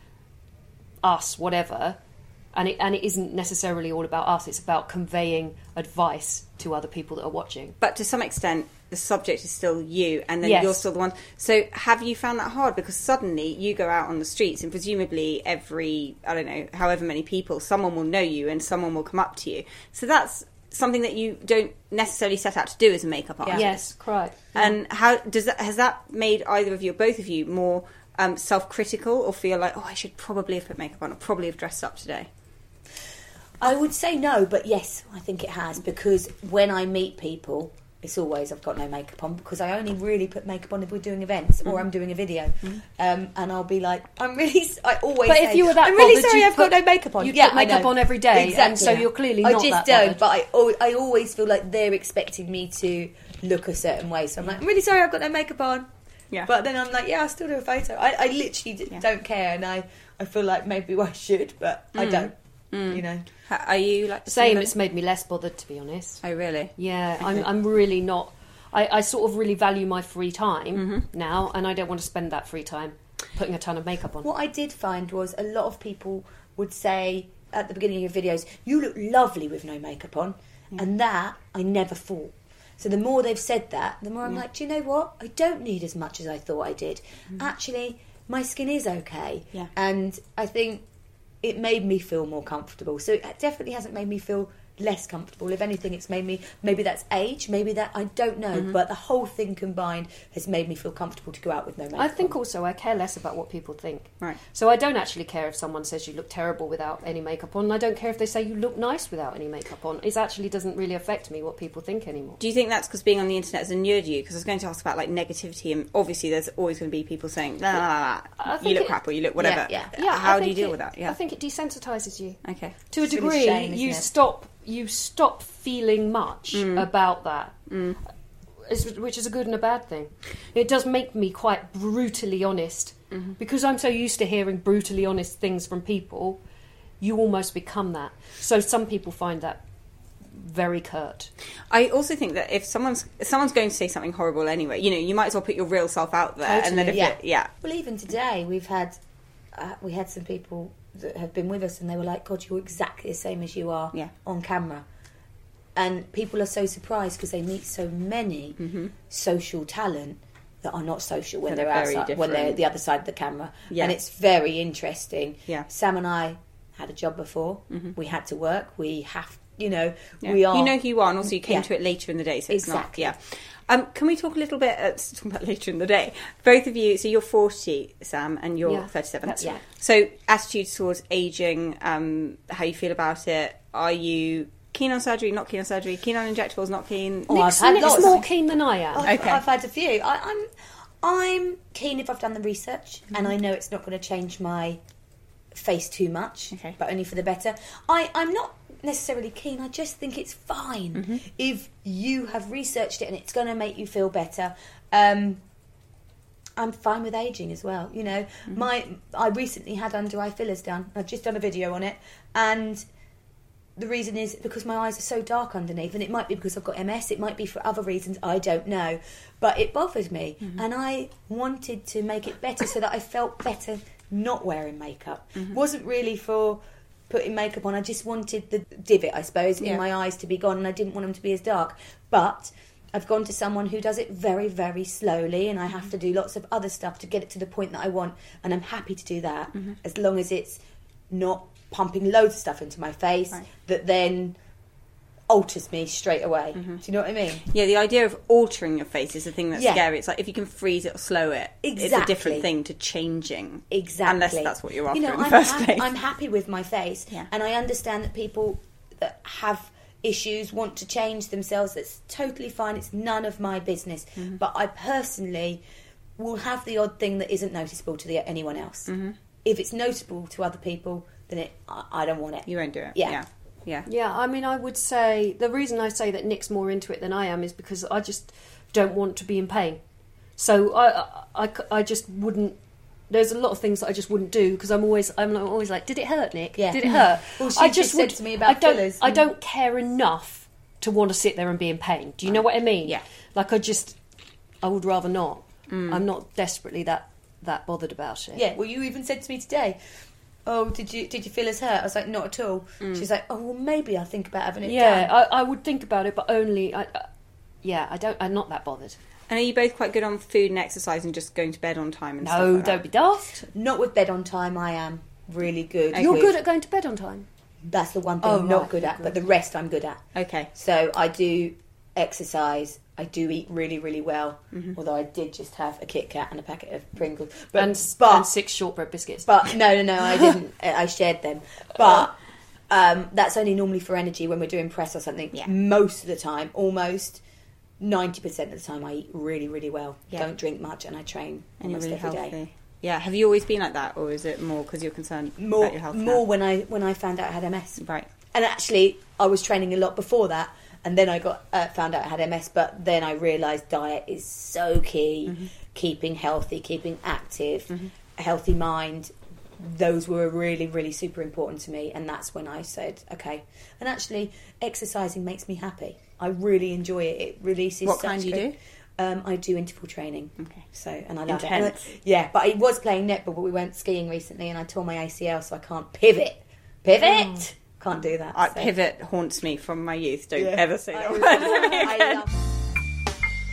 us, whatever, and it and it isn't necessarily all about us. It's about conveying advice to other people that are watching. But to some extent, the subject is still you, and then yes. you're still the one. So have you found that hard? Because suddenly you go out on the streets, and presumably every, I don't know, however many people, someone will know you, and someone will come up to you. So that's something that you don't necessarily set out to do as a makeup artist. Yes, correct. And how does that has that made either of you, or both of you, more um, self-critical, or feel like, oh, I should probably have put makeup on, or probably have dressed up today? I would say no, but yes, I think it has, because when I meet people it's always I've got no makeup on, because I only really put makeup on if we're doing events or I'm doing a video. Mm. Um, and I'll be like, I'm really, I always But say, if you were that I'm really bothered, sorry you'd I've put- got no makeup on. you'd yeah, put makeup I know. on every day, exactly. and so you're clearly I not just that don't, bothered. but I, al- I always feel like they're expecting me to look a certain way. So I'm like, I'm really sorry I've got no makeup on. Yeah. But then I'm like, yeah, I'll still do a photo. I, I literally d- Yeah. don't care, and I, I feel like maybe I should, but I don't. You know. H- Are you like the Same, similar? it's made me less bothered, to be honest. Oh, really? Yeah, I'm, I'm really not. I, I sort of really value my free time Mm-hmm. now, and I don't want to spend that free time putting a ton of makeup on. What I did find was a lot of people would say at the beginning of your videos, you look lovely with no makeup on. And that I never thought. So the more they've said that, the more I'm like, do you know what? I don't need as much as I thought I did. Actually, my skin is okay. Yeah. And I think it made me feel more comfortable. So it definitely hasn't made me feel less comfortable. If anything, it's made me, maybe that's age, maybe that, I don't know, Mm-hmm. but the whole thing combined has made me feel comfortable to go out with no makeup I think on. also I care less about what people think. Right. So I don't actually care if someone says you look terrible without any makeup on. I don't care if they say you look nice without any makeup on. It actually doesn't really affect me what people think anymore. Do you think that's because being on the internet has inured you? Because I was going to ask about like negativity, and obviously there's always going to be people saying, nah, nah, nah, I nah, think you look it- crap or you look whatever. Yeah, Yeah, How I do you think deal it- with that? Yeah. I think it desensitizes you. Okay. To a It's really degree, shame, isn't you it? stop you stop feeling much Mm. about that, It's- which is a good and a bad thing. It does make me quite brutally honest, Mm-hmm. because I'm so used to hearing brutally honest things from people. You almost become that. So some people find that very curt. I also think that if someone's if someone's going to say something horrible anyway, you know, you might as well put your real self out there, and then if Totally. it, yeah, Well, even today, we've had uh, we had some people that have been with us, and they were like, "God, you're exactly the same as you are Yeah. on camera." And people are so surprised because they meet so many social talent that are not social when That they're are very outside, when they're different. the other side of the camera, Yeah. and it's very interesting. Yeah. Sam and I had a job before. We had to work. We have, you know, yeah. we are. You know who you are, and also you came Yeah. to it later in the day, so it's Exactly. not. Yeah. Um, can we talk a little bit? Uh, talk about later in the day. Both of you. So you're forty, Sam, and you're Yeah, thirty-seven. that's right. So attitudes towards aging, um, how you feel about it? Are you keen on surgery? Not keen on surgery? Keen on injectables? Not keen? Oh, I've Nick's, had Nick's lots. more keen than I am. I've, Okay. I've had a few. I, I'm I'm keen if I've done the research, and I know it's not going to change my face too much, Okay. but only for the better. I, I'm not necessarily keen. I just think it's fine if you have researched it and it's going to make you feel better. Um, I'm fine with aging as well. You know, my I recently had under eye fillers done. I've just done a video on it, and the reason is because my eyes are so dark underneath, and it might be because I've got M S, it might be for other reasons, I don't know. But it bothered me, and I wanted to make it better so that I felt better not wearing makeup. Wasn't really for putting makeup on, I just wanted the divot, I suppose, Yeah. in my eyes to be gone, and I didn't want them to be as dark. But I've gone to someone who does it very, very slowly, and I have to do lots of other stuff to get it to the point that I want, and I'm happy to do that, as long as it's not pumping loads of stuff into my face Right. that then alters me straight away. Do you know what I mean? Yeah, the idea of altering your face is the thing that's Yeah. scary. It's like if you can freeze it or slow it, it's a Exactly. different thing to changing. Exactly. Unless that's what you're after You know, in the I'm first hap- place. I'm happy with my face, Yeah. and I understand that people that have issues want to change themselves. That's totally fine. It's none of my business. Mm-hmm. But I personally will have the odd thing that isn't noticeable to the, anyone else. Mm-hmm. If it's noticeable to other people, then it, I, I don't want it. You won't do it. Yeah. Yeah. Yeah. Yeah, I mean, I would say the reason I say that Nick's more into it than I am is because I just don't want to be in pain. So I, I, I, I just wouldn't. There's a lot of things that I just wouldn't do because I'm always, I'm always like, did it hurt, Nick? Yeah. Did it hurt? Well, she I just said to me about I don't, fillers. I don't care enough to want to sit there and be in pain. Do you know what I mean? Yeah. Like I just, I would rather not. I'm not desperately that that bothered about it. Yeah, well, you even said to me today, oh, did you did you feel as hurt? I was like, not at all. She's like, oh, well, maybe I'll think about having it Yeah, done. I, I would think about it, but only. I, uh, yeah, I don't. I'm not that bothered. And are you both quite good on food and exercise and just going to bed on time and stuff No, like that? don't be daft. Not with bed on time, I am really good. You're with- good at going to bed on time. That's the one thing Oh, I'm not right, good you're at, good. but the rest I'm good at. Okay. So I do exercise. I do eat really, really well. Although I did just have a Kit Kat and a packet of Pringles, but and, but and six shortbread biscuits. but no, no, no, I didn't. I shared them, but um, that's only normally for energy when we're doing press or something. Yeah. Most of the time, almost, ninety percent of the time I eat really, really well. Yeah. Don't drink much, and I train And you're almost really every healthy. day. Yeah. Have you always been like that, or is it more because you're concerned More, about your health? more now? when I when I found out I had M S. Right. And actually, I was training a lot before that, and then I got uh, found out I had M S. But then I realised diet is so key. Mm-hmm. Keeping healthy, keeping active, a healthy mind. Those were really, really super important to me, and that's when I said, okay. And actually, exercising makes me happy. I really enjoy it. It releases. What such kind do you good- do? Um, I do interval training. Okay. So, and I love Intense. it. Yeah, but I was playing netball, but we went skiing recently, and I tore my A C L, so I can't pivot. Pivot. Can't do that. Uh, so. Pivot haunts me from my youth. Don't Yeah. ever say I that love word it. to me I again. love it.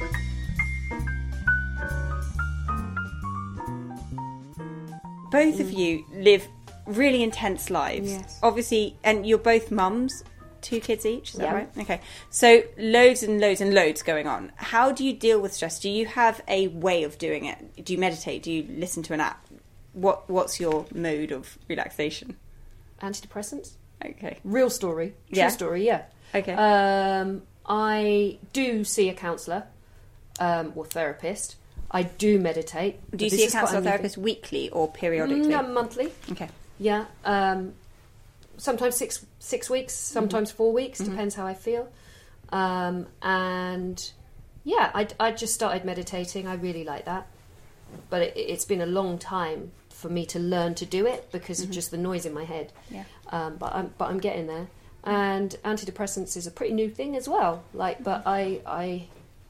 Both of you live really intense lives. Yes. Obviously, and you're both mums, two kids each, is that Yeah. right? Okay. So loads and loads and loads going on. How do you deal with stress? Do you have a way of doing it? Do you meditate? Do you listen to an app? What What's your mode of relaxation? Antidepressants. Okay. Real story. True Yeah. story, yeah. Okay. Um, I do see a counsellor um, or therapist. I do meditate. do you This see a is quite counsellor or new thing. therapist weekly or periodically? No, monthly. Okay. Yeah. Um, sometimes six six weeks, sometimes four weeks, depends how I feel. Um, and yeah, I, I just started meditating. I really like that. But it, it's been a long time for me to learn to do it because of just the noise in my head. Yeah. Um, but I'm but I'm getting there. And antidepressants is a pretty new thing as well. Like, but I I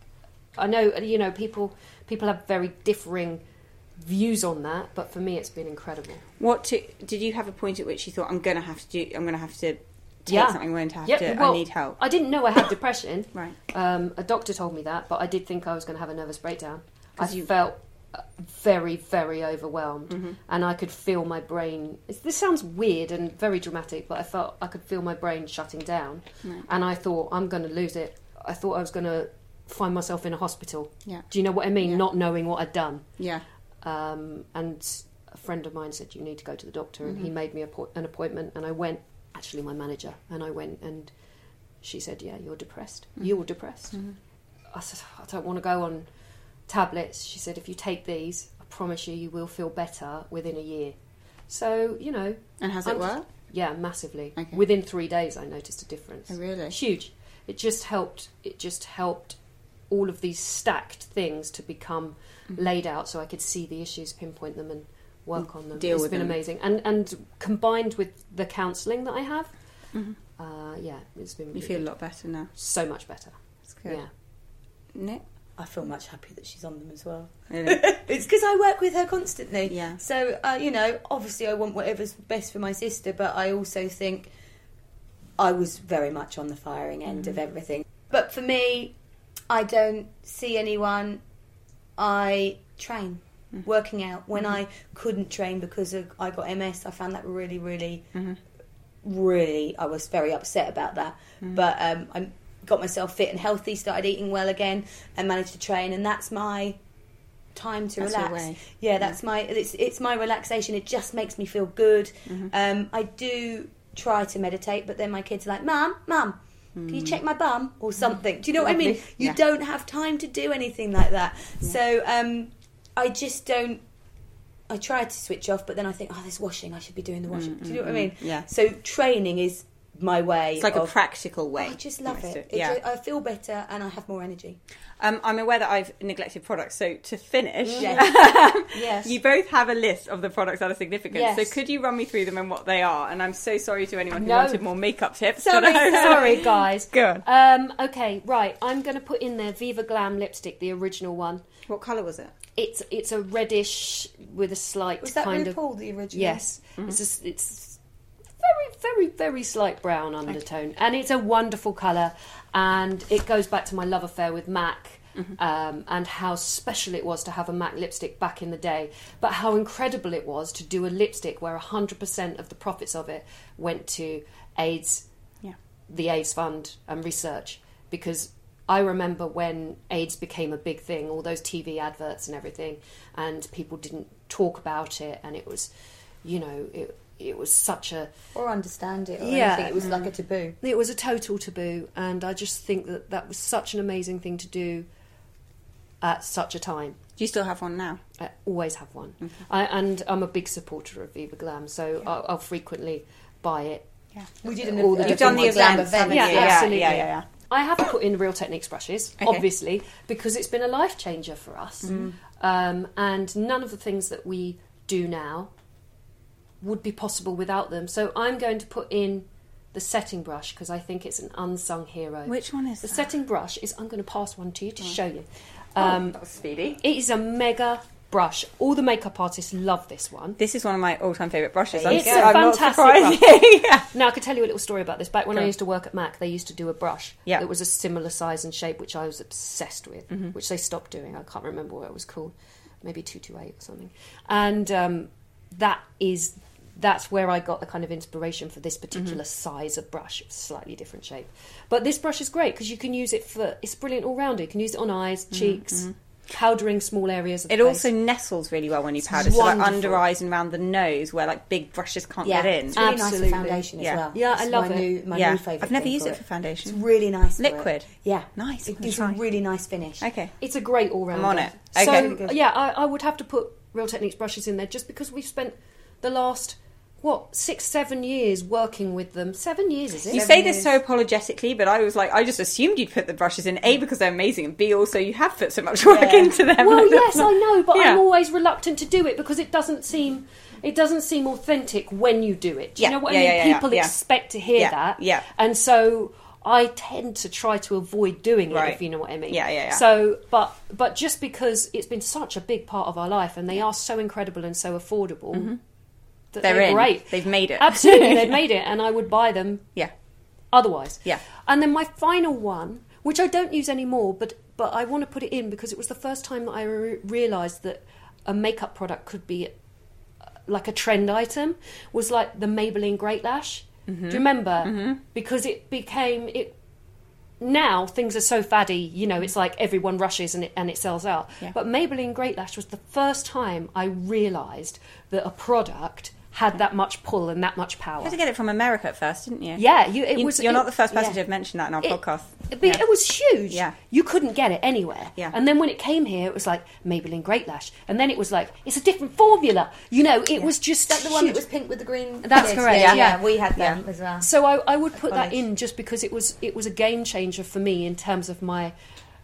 I know, you know, people people have very differing views on that, but for me it's been incredible. What to, did you have a point at which you thought I'm going to have to do? I'm going to have to take Yeah. something. I'm going to have Yep, to. well, I need help. I didn't know I had depression. Right. Um, a doctor told me that, but I did think I was going to have a nervous breakdown. I 'Cause you- felt uh, very, very overwhelmed, Mm-hmm. and I could feel my brain. It's, this sounds weird and very dramatic, but I felt I could feel my brain shutting down, and I thought I'm going to lose it. I thought I was going to find myself in a hospital. Yeah. Do you know what I mean? Yeah. Not knowing what I'd done. Yeah. Um, and a friend of mine said, you need to go to the doctor, and he Mm-hmm. made me a po- an appointment, and I went, actually my manager, and I went, and she said, yeah, you're depressed. Mm-hmm. You're depressed. I said, I don't want to go on tablets. She said, if you take these, I promise you, you will feel better within a year. So, you know. And has it I'm just- worked? Yeah, massively. Okay. Within three days, I noticed a difference. Oh, really? Huge. It just helped. It just helped all of these stacked things to become Mm-hmm. laid out, so I could see the issues, pinpoint them, and work on them. deal It's with been them. amazing, and and combined with the counselling that I have, uh, yeah, it's been. Mm-hmm. You really feel a good. lot better now. So much better. That's good. Yeah. Nick? I feel much happier that she's on them as well. Really? It's because I work with her constantly. Yeah. So, uh, you know, obviously I want whatever's best for my sister, but I also think I was very much on the firing end of everything. But for me, I don't see anyone. I train, working out. When I couldn't train because of, I got M S, I found that really, really, really, I was very upset about that. But um, I got myself fit and healthy, started eating well again, and managed to train, and that's my time to That's your relax. way. Yeah, that's my it's it's my relaxation. It just makes me feel good. Um, I do try to meditate, but then my kids are like, "Mum, Mum, can you check my bum or something?" Do you know what I mean? Lovely. You Yeah. don't have time to do anything like that. So um, I just don't. I try to switch off, but then I think, "Oh, there's washing. I should be doing the washing." Do you know what I mean? Yeah. So training is my way. It's like of, a practical way. I just love almost it. to- Yeah. It ju- I feel better and I have more energy. Um, I'm aware that I've neglected products, so to finish, Yes. you both have a list of the products that are significant. Yes. So could you run me through them and what they are? And I'm so sorry to anyone who No. wanted more makeup tips. Sorry, but I- sorry, guys. Go on. Um, okay, right. I'm going to put in there Viva Glam lipstick, the original one. What colour was it? It's it's a reddish with a slight Was that kind RuPaul, of the original? yes. It's just, it's very very very slight brown undertone, and it's a wonderful colour, and it goes back to my love affair with MAC. Um, and how special it was to have a MAC lipstick back in the day, but how incredible it was to do a lipstick where one hundred percent of the profits of it went to AIDS, Yeah. the AIDS Fund and research, because I remember when AIDS became a big thing, all those T V adverts and everything, and people didn't talk about it, and it was, you know, it, it was such a or understand it or Yeah. anything. It was like a taboo. it was a total taboo, and I just think that that was such an amazing thing to do at such a time. Do you still have one now? I always have one. Mm-hmm. I, and I'm a big supporter of Viva Glam, so I'll, I'll frequently buy it. Yeah. We did an All the uh, You've done the Glam events, event. haven't Yeah, you? absolutely. Yeah, yeah, yeah. I have put in Real Techniques brushes, Okay. obviously, because it's been a life changer for us. Mm. Um, and none of the things that we do now would be possible without them. So I'm going to put in the setting brush because I think it's an unsung hero. Which one is the that? setting brush? Is I'm going to pass one to you to show you. Oh, Um, that was speedy. it is a mega brush. All the makeup artists love this one. This is one of my all-time favourite brushes. It's I'm, a I'm not fantastic surprised. Yeah. Now, I could tell you a little story about this. Back when I Sure. used to work at Mac, they used to do a brush Yeah. that was a similar size and shape, which I was obsessed with, which they stopped doing. I can't remember what it was called. Maybe two two eight or something. And um, that is... That's where I got the kind of inspiration for this particular size of brush, slightly different shape. But this brush is great because you can use it for... It's brilliant all-round. You can use it on eyes, cheeks, powdering small areas of the It face. also nestles really well when you powder, so like wonderful. under eyes and around the nose, where like big brushes can't Yeah, get in. it's really Absolutely. nice for foundation as Yeah. well. Yeah, I It's love my it. New, my yeah, new favourite I've never thing used for it for It's foundation. really nice. for it. Liquid. Yeah, Nice. It I'm gives gonna a try. really nice finish. Okay. It's a great all-rounder. I'm on it. So, Okay. Really good. yeah, I, I would have to put Real Techniques brushes in there just because we've spent the last, what, six, seven years working with them. Seven years, is it? You Seven say this years. so apologetically, but I was like, I just assumed you'd put the brushes in, A, because they're amazing, and B, also you have put so much work Yeah. into them. Well, yes, I know, but Yeah. I'm always reluctant to do it because it doesn't seem... It doesn't seem authentic when you do it. Do you Yeah, know what yeah, I mean? yeah, yeah, People yeah. expect to hear Yeah, that. yeah. And so I tend to try to avoid doing it, Right. if you know what I mean. Yeah, yeah, yeah. So, but but just because it's been such a big part of our life and they are so incredible and so affordable, that They're they're, in. great. They've made it. Absolutely, they've made it, and I would buy them Yeah. otherwise. Yeah. And then my final one, which I don't use anymore, but but I want to put it in because it was the first time that I re- realised that a makeup product could be uh, like a trend item, was like the Maybelline Great Lash. Mm-hmm. Do you remember? Mm-hmm. Because it became it. Now things are so faddy, you know. It's like everyone rushes and it and it sells out. Yeah. But Maybelline Great Lash was the first time I realised that a product had that much pull and that much power. You had to get it from America at first, didn't you? Yeah, you, it You- was. You're it- not the first person yeah. to have mentioned that in our It- podcast. But Yeah. it was huge. Yeah. You couldn't get it anywhere. Yeah. And then when it came here, it was like Maybelline Great Lash. And then it was like, it's a different formula. You know, it was just Is that the one that huge. was pink with the green? That's lid? correct, Yeah, yeah. we had them as well. So I, I would put that college. in just because it was it was a game changer for me in terms of my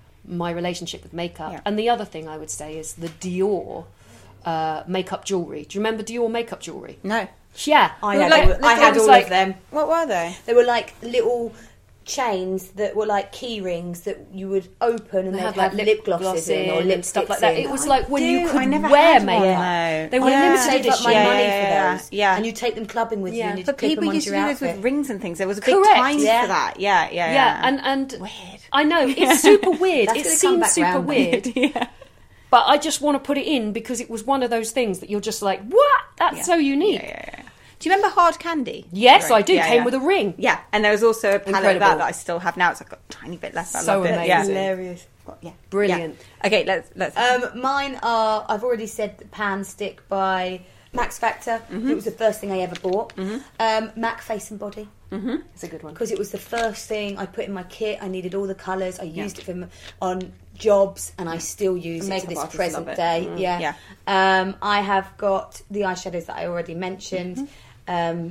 my relationship with makeup. Yeah. And the other thing I would say is the Dior uh, makeup jewellery. Do you remember Dior makeup jewellery? No. Yeah. I It had, was all, like- I it had was all like- of them. What were they? They were like little chains that were like key rings that you would open and They they'd had have like lip glosses in or and lip stuff like that. It was like when do. you I could never wear had one, makeup. no. They were Yeah. limited Save up edition. my Yeah, money yeah, yeah, for those. yeah. And you take them clubbing with Yeah. you and you But clip people them used to onto do your this with outfit. rings and things. There was a big Correct, time yeah. for that. Yeah, yeah, yeah. Yeah, and and Weird. I know it's super weird. That's It gonna come seems back super round, weird, yeah. but I just want to put it in because it was one of those things that you're just like, what? That's Yeah. so unique. Yeah, yeah, yeah. Do you remember Hard Candy? Yes, Right. I do. Yeah, Came yeah. with a ring. Yeah, and there was also a palette of Incredible. that that I still have now. It's like got a tiny bit left. I So love it. Yeah. amazing. Hilarious. Yeah. Brilliant. Yeah. Okay, let's let's. Um, mine are, I've already said the Pan Stick by Max Factor. Mm-hmm. It was the first thing I ever bought. Um, Mac Face and Body. It's a good one. Because it was the first thing I put in my kit. I needed all the colours. I used it for m- on jobs, and I still use it Makeup to this artists present love it. day. Yeah. Yeah. Um, I have got the eyeshadows that I already mentioned. Um,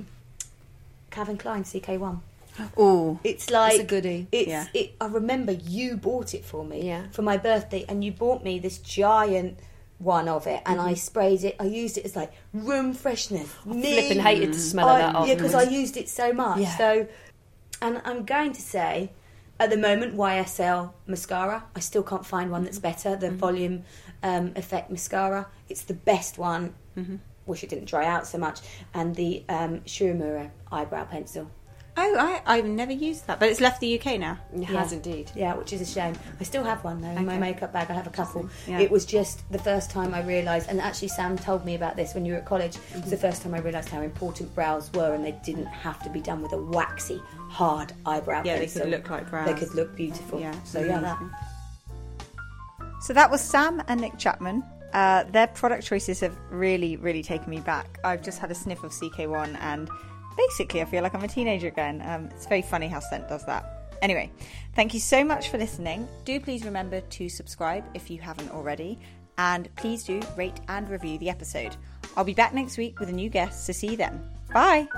Calvin Klein C K one. Oh, It's like It's a goodie. It's Yeah. it. I remember you bought it for me Yeah. for my birthday, and you bought me this giant one of it, and I sprayed it. I used it as like room freshness. Me, Flipping hated the smell I- of that yeah, because I afterwards. used it so much. Yeah. So, and I'm going to say, at the moment, Y S L mascara. I still can't find one that's better. The volume um, effect mascara. It's the best one. Wish it didn't dry out so much. And the um, Shurumura eyebrow pencil. oh, I I've never used that, but it's left the U K now. It has indeed. Yeah, which is a shame. I still have one though in my Okay. makeup bag. I have a couple. Yeah. It was just the first time I realised, and actually Sam told me about this when you were at college. It was the first time I realised how important brows were, and they didn't have to be done with a waxy, hard eyebrow Yeah, they pencil. could look like brows. They could look beautiful. Yeah, So yeah, that. amazing. So that was Sam and Nick Chapman Uh, their product choices have really, really taken me back. I've just had a sniff of C K one and basically I feel like I'm a teenager again. Um, it's very funny how scent does that. Anyway, thank you so much for listening. Do please remember to subscribe if you haven't already. And please do rate and review the episode. I'll be back next week with a new guest, so see you then. Bye!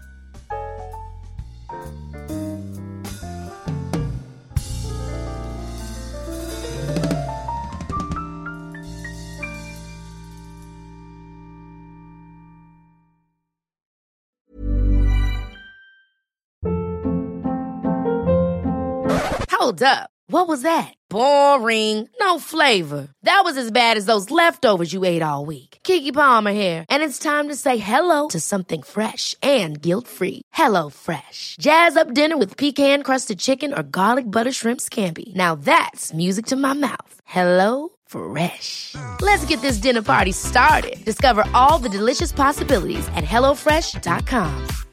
Hold up. What was that? Boring. No flavor. That was as bad as those leftovers you ate all week. Keke Palmer here, and it's time to say hello to something fresh and guilt-free. Hello Fresh. Jazz up dinner with pecan-crusted chicken or garlic butter shrimp scampi. Now that's music to my mouth. Hello Fresh. Let's get this dinner party started. Discover all the delicious possibilities at hello fresh dot com.